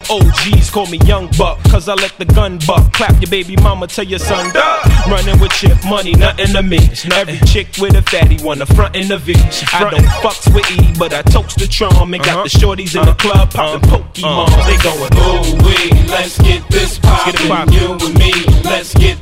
OGs call me Young Buck, cause I let the gun buck. Clap your baby mama, tell your son, duh. Running with chip money, nothing to me. Every chick with a fatty wanna front in the V. I don't fucks with E, but I toast the charm. And got the shorties in the club poppin' Pokemon. They going, ooh wee, let's get this poppin'. You and me, let's get